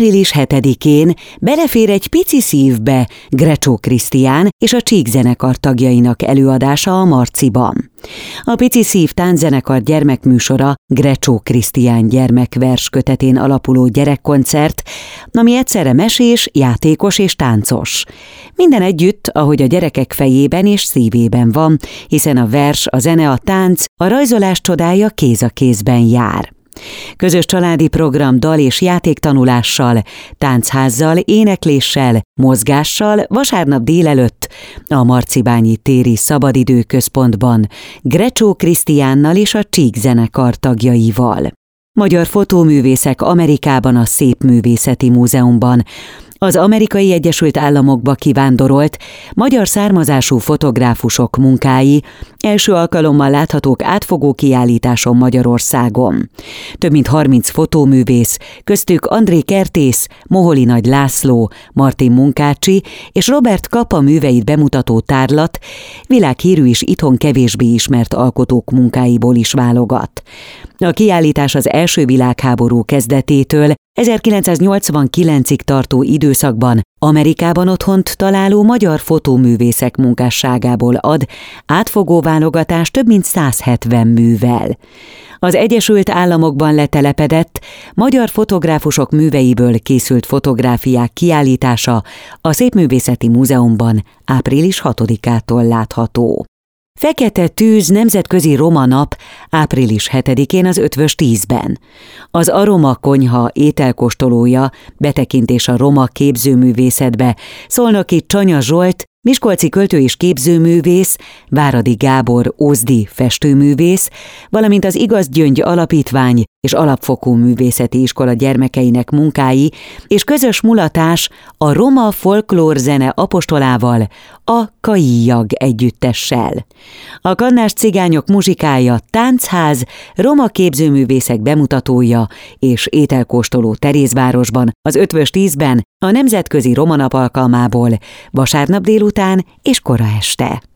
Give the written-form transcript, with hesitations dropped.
Április 7-én belefér egy pici szívbe Grecsó Krisztián és a Csík-zenekar tagjainak előadása a Marciban. A Pici Szív tánczenekar gyermekműsora Grecsó Krisztián gyermekverskötetén alapuló gyerekkoncert, ami egyszerre mesés, játékos és táncos. Minden együtt, ahogy a gyerekek fejében és szívében van, hiszen a vers, a zene, a tánc, a rajzolás csodája kéz a kézben jár. Közös családi program dal- és játéktanulással, tánchazzal, énekléssel, mozgással vasárnap délelőtt a Marcibányi téri szabadidőközpontban Grecsó Krisztiánnal és a Csík-zenekar tagjaival. Magyar fotóművészek Amerikában a Szépművészeti Múzeumban, az Amerikai Egyesült Államokba kivándorolt magyar származású fotográfusok munkái első alkalommal láthatók átfogó kiállításon Magyarországon. Több mint 30 fotóművész, köztük André Kertész, Moholi Nagy László, Martin Munkácsi és Robert Capa műveit bemutató tárlat világhírű és itthon kevésbé ismert alkotók munkáiból is válogat. A kiállítás az első világháború kezdetétől 1989-ig tartó időszakban Amerikában otthont találó magyar fotóművészek munkásságából ad átfogó válogatást több mint 170 művel. Az Egyesült Államokban letelepedett magyar fotográfusok műveiből készült fotográfiák kiállítása a Szépművészeti Múzeumban április 6-ától látható. Fekete tűz nemzetközi roma nap április 7-én az Ötvös 10-ben. Az Aroma konyha ételkóstolója, betekintés a roma képzőművészetbe, Szolnoki Csanya Zsolt, miskolci költő és képzőművész, Váradi Gábor ózdi festőművész, valamint az Igaz Gyöngy Alapítvány és Alapfokú Művészeti Iskola gyermekeinek munkái és közös mulatás a roma folklórzene apostolával, a Kaijag együttessel. A Kannás cigányok muzsikája, táncház, roma képzőművészek bemutatója és ételkóstoló Terézvárosban az Ötvös 10-ben a Nemzetközi Roma Nap alkalmából vasárnap délután és kora este.